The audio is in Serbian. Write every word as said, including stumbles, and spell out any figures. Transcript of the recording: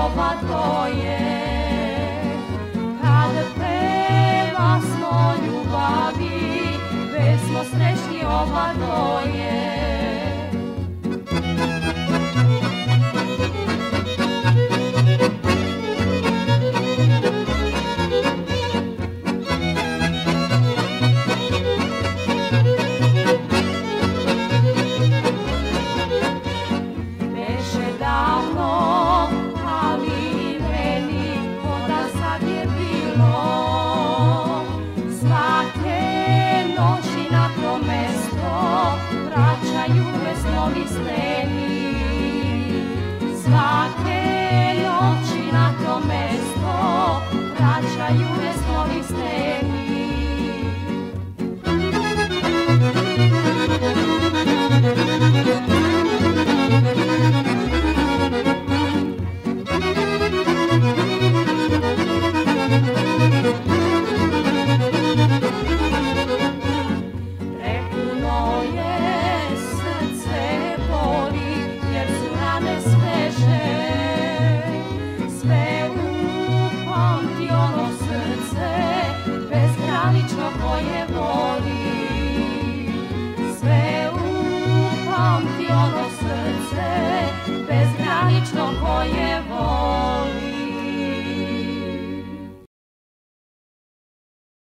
oba dvoje. Kad peva smo ljubavi, već smo srećni oba dvoje. Svake noći na to mesto vraćaju me snovi steni. Prepuno je srce boli, jer su rane sveže. Sve upamti ono srce bezgranično koje voli. Sve upamti ono srce bezgranično koje voli.